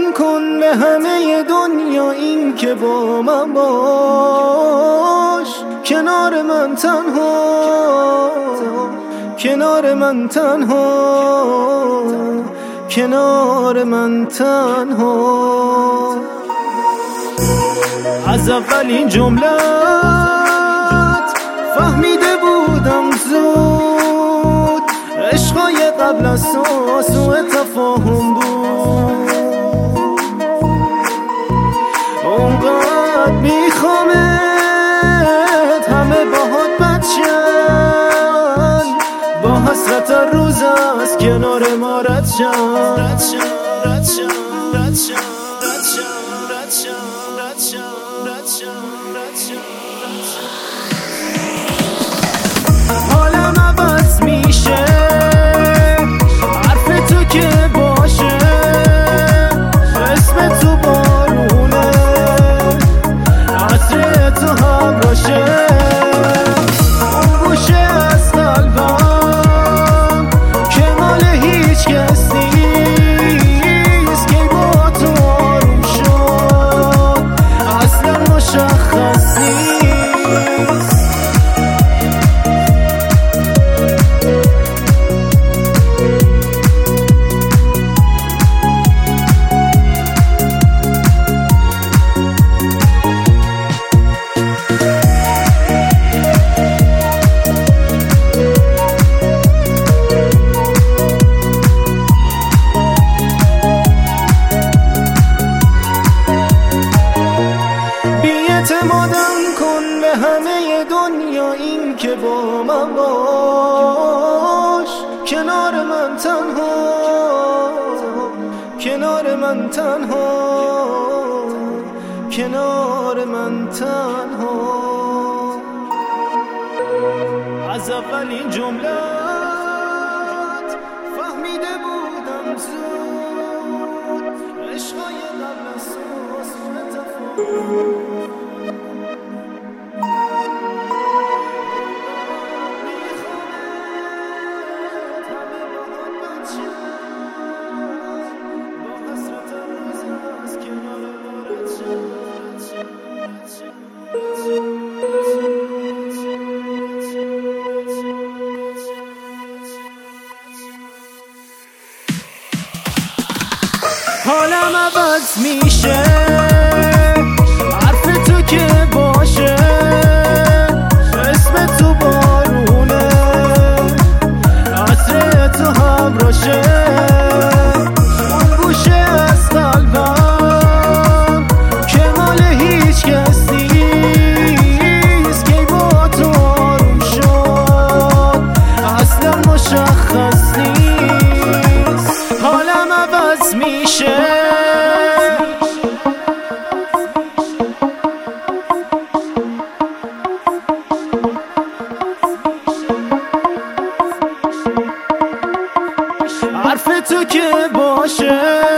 کن به همه دنیا این که با من باش، کنار من تنها، کنار من تنها، کنار من تنها. از اولین جملت فهمیده بودم زود، عشقای قبل از تو سوء تفاهم بود. اونقدر میخوامت همه باهات بچن، با حسرت روز از کنار ما رد شن. حالم عوض میشه، حرف تو که باشه، اسم تو بارونه، عطر تو همراشه. اون گوشه از قلبم که مال هیچ کس نیست، که با تو آروم شد اصلا مشخص نیست. اعتمادم کن به همه دنیا این که با من باش، کنار من تنها، کنار من تنها، کنار من تنها. از اولین جملت فهمیده بودم زود، عشقای قبل از تو سوء تفاهم. حالم عوض میشه، حرف تو که باشه، اسم تو بارونه، عطر تو همراشه. اون گوشه از قلبم که مال هیچ کس نیست، که با تو آروم شد اصلا مشخص نیست. حالم عوض میشه، حرف تو که باشه،